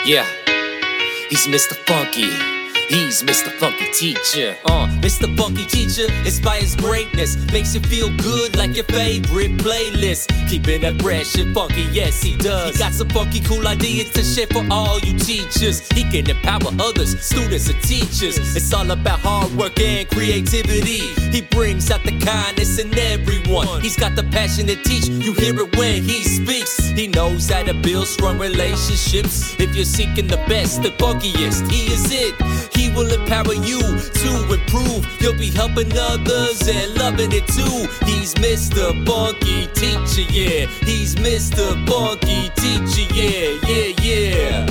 Yeah, he's Mr. Funky. He's Mr. Funky Teacher. Mr. Funky Teacher inspires greatness, makes you feel good like your favorite playlist. Keeping it fresh and funky, yes he does. He got some funky cool ideas to share for all you teachers. He can empower others, students and teachers. It's all about hard work and creativity. He brings out the kindness in everyone. He's got the passion to teach, you hear it when he speaks. He knows how to build strong relationships. If you're seeking the best, the funkiest, he is it. He will empower you to improve. You'll be helping others and loving it too. He's Mr. Funky Teacher, yeah. He's Mr. Funky Teacher, yeah.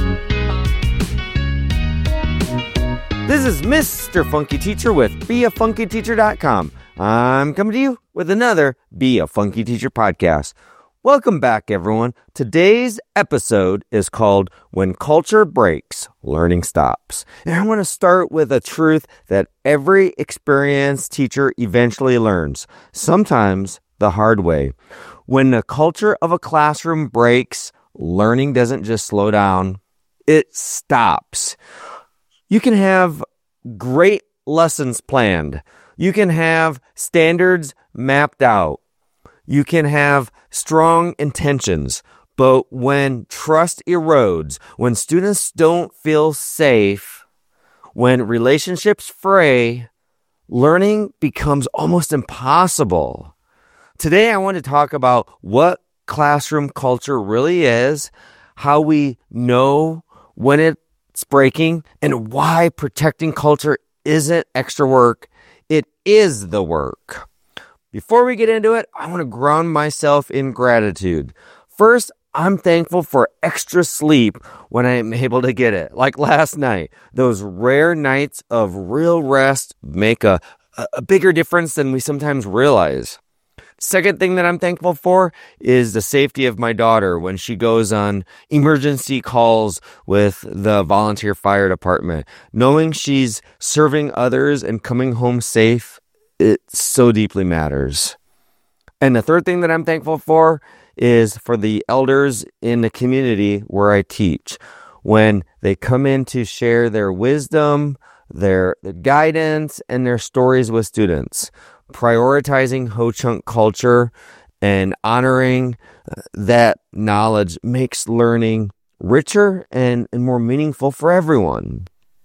This is Mr. Funky Teacher with BeAFunkyTeacher.com. I'm coming to you with another Be a Funky Teacher podcast. Welcome back, everyone. Today's episode is called When Culture Breaks, Learning Stops. And I want to start with a truth that every experienced teacher eventually learns, sometimes the hard way. When the culture of a classroom breaks, learning doesn't just slow down, it stops. You can have great lessons planned. You can have standards mapped out. You can have strong intentions, but when trust erodes, when students don't feel safe, when relationships fray, learning becomes almost impossible. Today, I want to talk about what classroom culture really is, how we know when it's breaking, and why protecting culture isn't extra work, it is the work. Before we get into it, I want to ground myself in gratitude. First, I'm thankful for extra sleep when I'm able to get it. Like last night, those rare nights of real rest make a bigger difference than we sometimes realize. Second thing that I'm thankful for is the safety of my daughter when she goes on emergency calls with the volunteer fire department. Knowing she's serving others and coming home safe, it so deeply matters. And the third thing that I'm thankful for is for the elders in the community where I teach. When they come in to share their wisdom, their guidance, and their stories with students. Prioritizing Ho-Chunk culture and honoring that knowledge makes learning richer and more meaningful for everyone.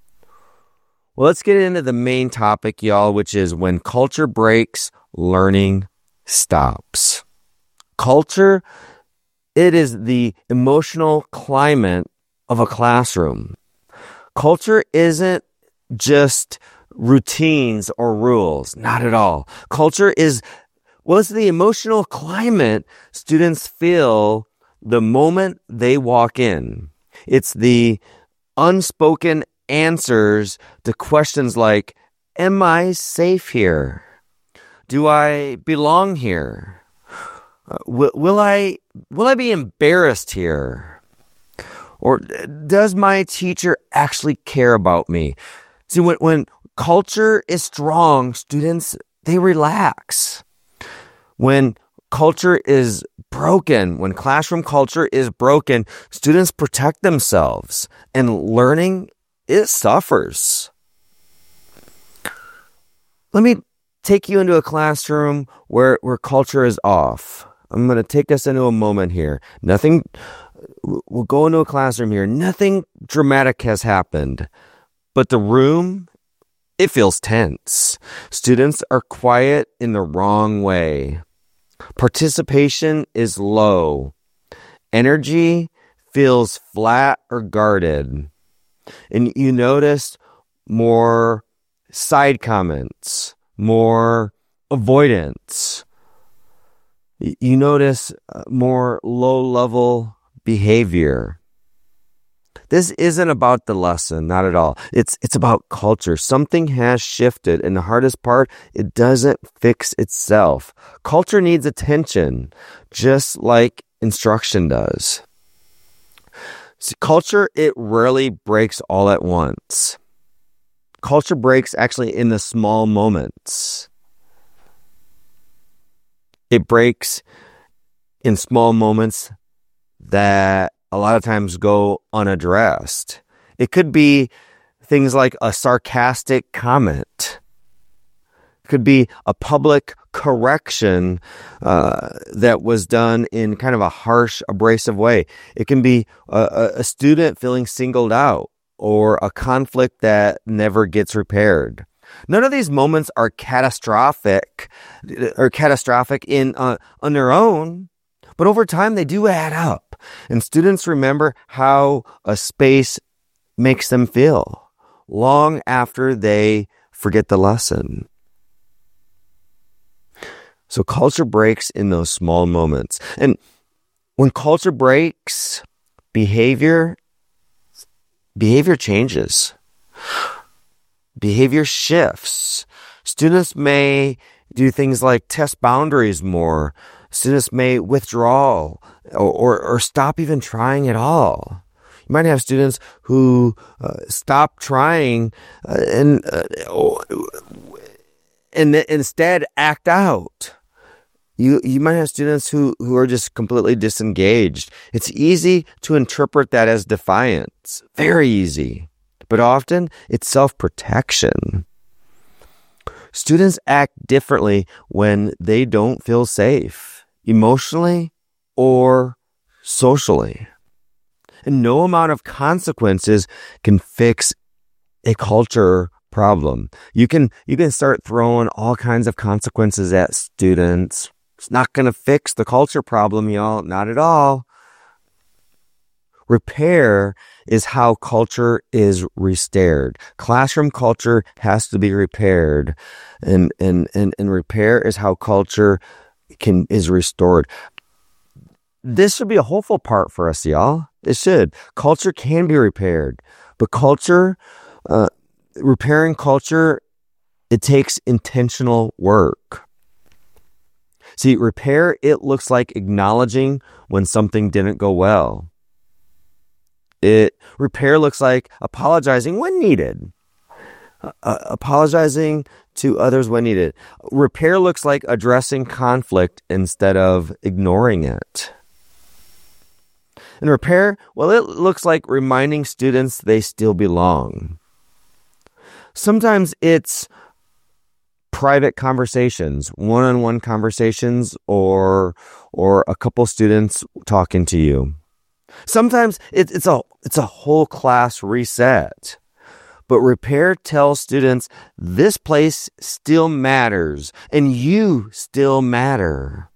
Well, let's get into the main topic, y'all, which is when culture breaks, learning stops. Culture, it is the emotional climate of a classroom. Culture isn't just routines or rules, not at all. Culture is, it's the emotional climate students feel the moment they walk in. It's the unspoken answers to questions like, am I safe here? Do I belong here? Will I be embarrassed here? Or does my teacher actually care about me? See, when culture is strong, students, they relax. When culture is broken, when classroom culture is broken, students protect themselves and learning, it suffers. Let me take you into a classroom where culture is off. I'm going to take us into a moment here. We'll go into a classroom here. Nothing dramatic has happened, but the room, it feels tense. Students are quiet in the wrong way. Participation is low. Energy feels flat or guarded. And you notice more side comments, more avoidance. You notice more low-level behavior. This isn't about the lesson, not at all. It's about culture. Something has shifted, and the hardest part, it doesn't fix itself. Culture needs attention, just like instruction does. See, culture, it rarely breaks all at once. Culture breaks actually in the small moments. It breaks in small moments that a lot of times go unaddressed. It could be things like a sarcastic comment. It could be a public correction that was done in kind of a harsh, abrasive way. It can be a student feeling singled out or a conflict that never gets repaired. None of these moments are catastrophic in on their own, but over time they do add up. And students remember how a space makes them feel long after they forget the lesson. So culture breaks in those small moments. And when culture breaks, behavior changes. Behavior shifts. Students may do things like test boundaries more. Students may withdraw or stop even trying at all. You might have students who stop trying and instead act out. You might have students who are just completely disengaged. It's easy to interpret that as defiance. Very easy. But often it's self-protection. Students act differently when they don't feel safe, emotionally or socially. And no amount of consequences can fix a culture problem. You can start throwing all kinds of consequences at students. It's not going to fix the culture problem, y'all. Not at all. Repair is how culture is restored. Classroom culture has to be repaired. And repair is how culture is restored. This should be a hopeful part for us, y'all. It should. Culture can be repaired. But repairing culture, it takes intentional work. See, repair, it looks like acknowledging when something didn't go well. Repair looks like apologizing when needed. Apologizing to others when needed. Repair looks like addressing conflict instead of ignoring it. And repair, well, it looks like reminding students they still belong. Sometimes it's private conversations, one-on-one conversations, or a couple students talking to you. Sometimes it's a whole class reset. But repair tells students this place still matters and you still matter.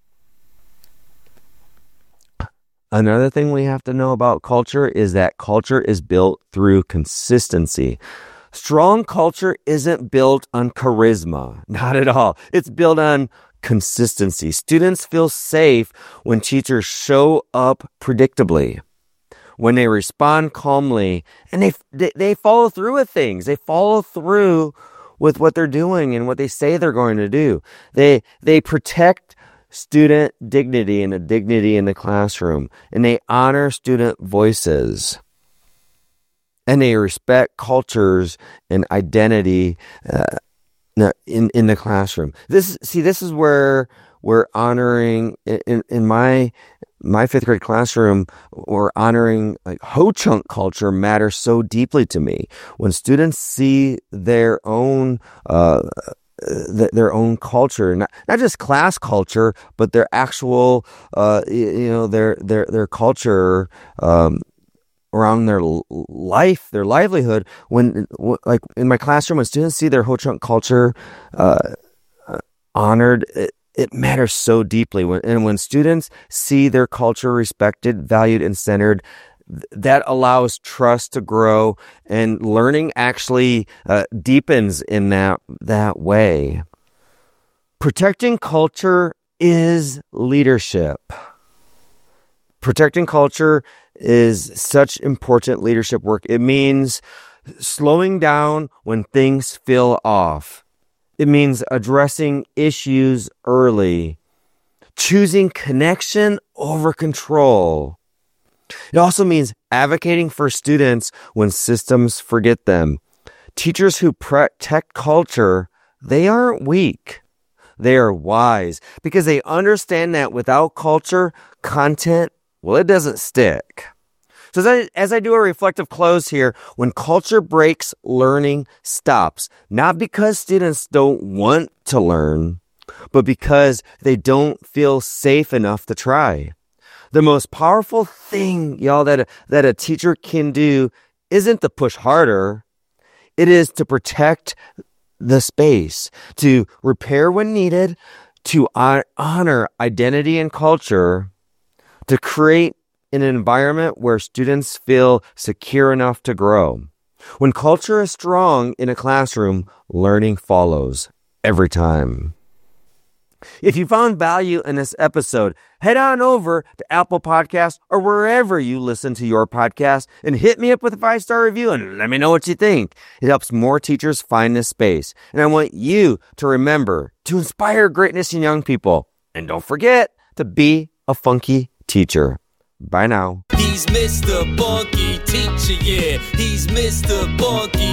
Another thing we have to know about culture is that culture is built through consistency. Strong culture isn't built on charisma. Not at all. It's built on consistency. Students feel safe when teachers show up predictably, when they respond calmly, and they follow through with things. They follow through with what they're doing and what they say they're going to do. They protect student dignity and the dignity in the classroom, and they honor student voices. And they respect cultures and identity in the classroom. This is where we're honoring in my fifth grade classroom. We're honoring like Ho-Chunk culture matters so deeply to me. When students see their own culture, not just class culture, but their actual their culture. Around their life, their livelihood. When, like in my classroom, when students see their Ho-Chunk culture honored, it matters so deeply. When students see their culture respected, valued, and centered, that allows trust to grow, and learning actually deepens in that way. Protecting culture is leadership. Protecting culture is such important leadership work. It means slowing down when things feel off. It means addressing issues early, choosing connection over control. It also means advocating for students when systems forget them. Teachers who protect culture, they aren't weak. They are wise because they understand that without culture, content, well, it doesn't stick. So as I do a reflective close here, when culture breaks, learning stops. Not because students don't want to learn, but because they don't feel safe enough to try. The most powerful thing, y'all, that a teacher can do isn't to push harder. It is to protect the space, to repair when needed, to honor identity and culture, to create an environment where students feel secure enough to grow. When culture is strong in a classroom, learning follows every time. If you found value in this episode, head on over to Apple Podcasts or wherever you listen to your podcast and hit me up with a 5-star review and let me know what you think. It helps more teachers find this space. And I want you to remember to inspire greatness in young people. And don't forget to be a funky teacher. Bye now. He's Mr. Funky Teacher, yeah. He's Mr. Funky